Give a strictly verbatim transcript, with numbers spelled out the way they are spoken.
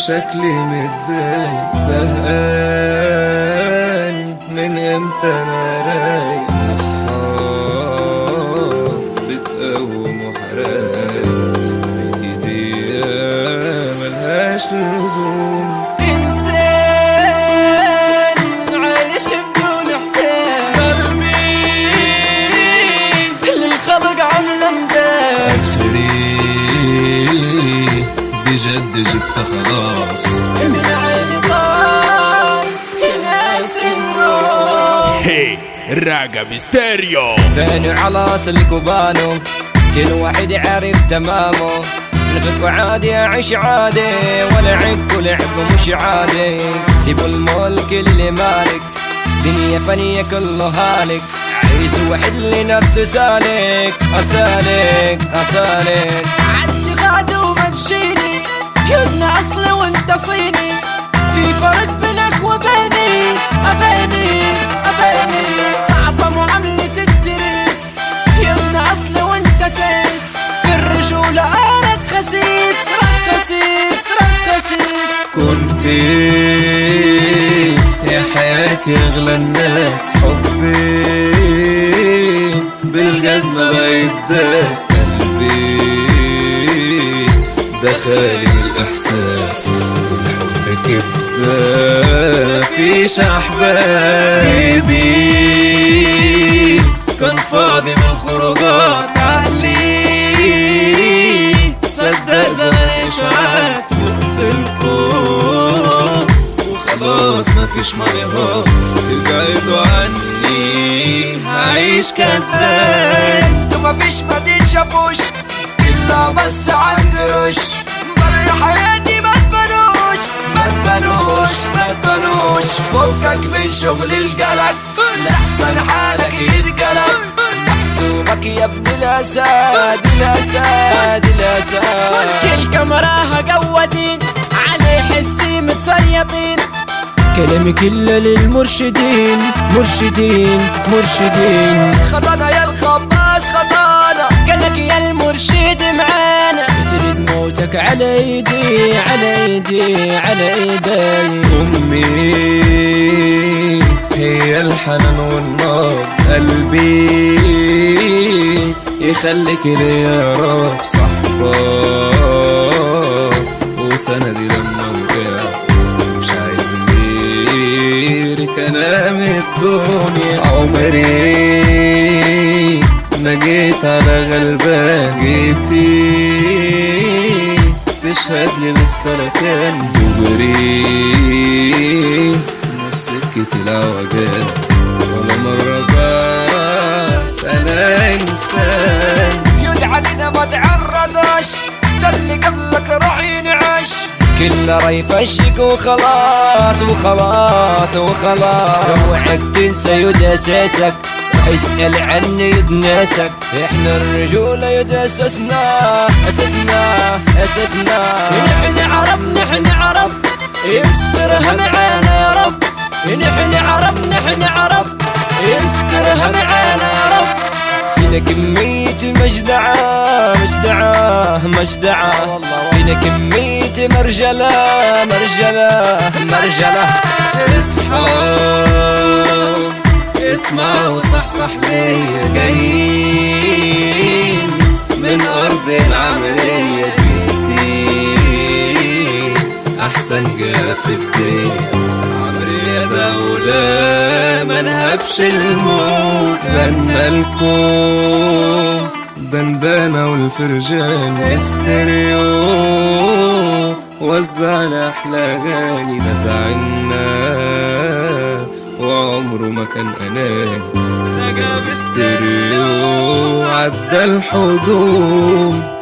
شكلي متضايق زهقان من امتى انا رايق. اصحاب بتقوم وحرايق صحبتي دي ملهاش لزوم. انسان عايش بدون احسان قلبي للخلق عامله مداد. بجد جبت خلاص من عيني طال يناس النوم. هي الراقة ميستيريو ثاني على سلك وبانو كل واحد عارف تمامه. نفك عادي اعيش عادي ولعب ولعب مش عادي. سيبوا الملك اللي مالك دنيا فانية كله هالك. عيس واحد لنفسه سالك اسالك اسالك. عدي قاعد وما تشيني يدنا اصلي وانت صيني. في فرق بينك وبيني ابيني ابيني. صعبة معاملة الدرس يدنا اصلي وانت تيس. في الرجولة انا خسيس رخسيس رخسيس. كنت يا حياتي اغلى الناس حبي بالجزمة بقيت داس. قلبي دخالي الاحساس والحب كده مفيش احبابي. كان فاضي من الخروجات عقلي صدق زمان اشاعات. فوقتلكم وخلاص مفيش مريضات تبعدوا عني هعيش كسبان. انتو مفيش ما تنشافوش إلا بس عالقروش. برا حياتي ما تبنوش ما تبنوش ما تبنوش. فكك من شغل القلق لحسن حالك يتقلق. محسوبك يا ابن الاسد الاسد الاسد. كل كاميراها قوتين عليه حسي متسيطين. كلامي كله للمرشدين مرشدين مرشدين. خطانا يا الخباز خطانا كانك يا المرشد معانا. تريد موتك على ايدي على ايدي على ايدي. امي هي الحنان والنار قلبي يخليك لي يا رب. صحبة وسندي لما وقعت مش عايز غيرك انا من الدنيا. عمري ما جيت على غلبان جيتي تشهد لي بالسلكان. دغري مش سكتي العوجان ولا مرة بات انا انسان. يدعى لنا ما تعرضش ده اللي قبلك راح ينعش. كل راي يفشك وخلاص وخلاص وخلاص. اوعك تنسى يد اساسك يسأل عني يدناسك. احنا الرجولة يد اساسنا اساسنا اساسنا. نحن عرب نحن عرب يسترها معانا يا رب. نحن عرب نحن عرب يسترها معانا يا رب. فينا كمية مجدعة مجدعة مجدعة. فينا كمية مرجلة مرجلة مرجلة. اصحاب اسمع وصحصح ليا جايين من أرض العملية. بيتي أحسن جا في الدنيا. عمرية دولة منهبش الموت. بنالكم دندانة والفرجان استريو وزعنا أحلى أغاني. نزعنا وعمره ما كان أناني. رجع بستريو عدى الحدود.